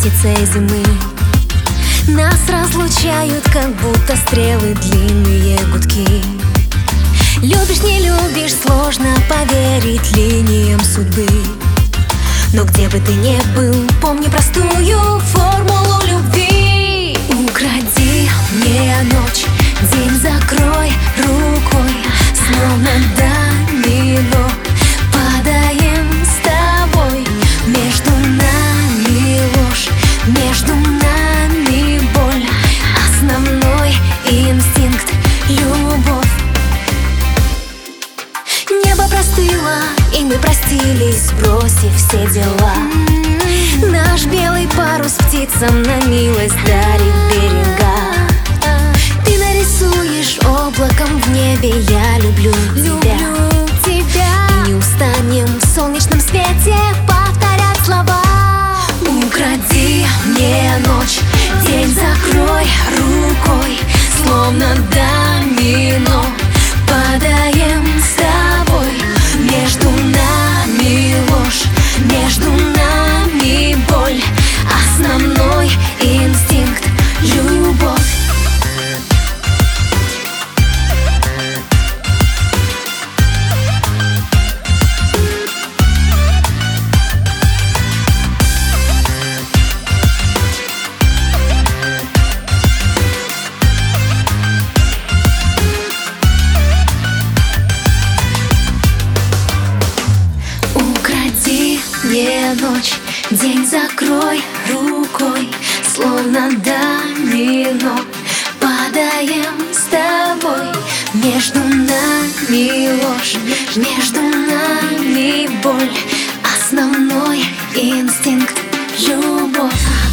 месяце зимы. Нас разлучают, как будто стрелы, длинные гудки. Любишь, не любишь, сложно поверить линиям судьбы. Но где бы ты ни был, помни простую формулу любви. Укради мне ночь, день закрой рукой, словно домино падаем с тобой. Между нами ложь, между нами боль, основной инстинкт — любовь. Небо простыло, и мы простились, бросив все дела. Наш белый парус птицам на милость дарит берега. Ты нарисуешь облаком в небе, я люблю тебя. И не устанем в солнечном свете повторять слова. Укради мне ночь, день закрой рукой, словно домино падаем с тобой. Между нами ложь, между нами боль, основной инстинкт — любовь. Мне ночь, день закрой рукой, словно домино падаем с тобой. Между нами ложь, между нами боль, основной инстинкт — любовь.